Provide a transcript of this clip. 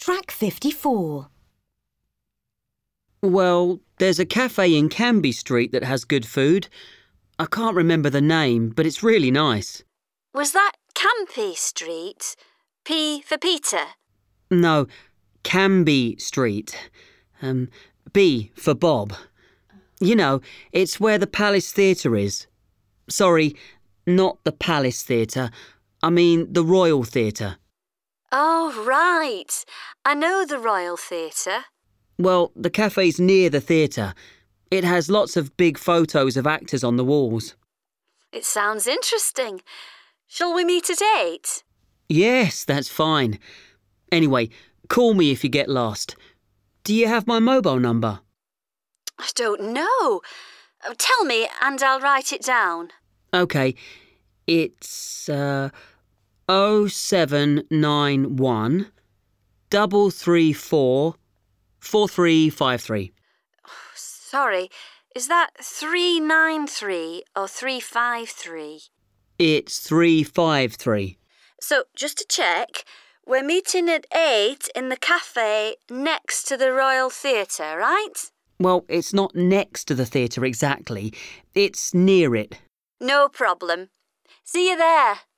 Track 54. Well, there's a cafe in Canby Street that has good food. I can't remember the name, but it's really nice. Was that Campy Street? P for Peter? No, Canby Street. B for Bob. You know, it's where the Palace Theatre is. Sorry, not the Palace Theatre. I mean the Royal Theatre. Oh, right. I know the Royal Theatre. Well, the cafe's near the theatre. It has lots of big photos of actors on the walls. It sounds interesting. Shall we meet at 8? Yes, that's fine. Anyway, call me if you get lost. Do you have my mobile number? I don't know. Tell me and I'll write it down. OK, it's 0791 334 4353. Sorry, is that 393 or 353? It's 353. So, just to check, we're meeting at 8 in the cafe next to the Royal Theatre, right? Well, it's not next to the theatre exactly. It's near it. No problem. See you there.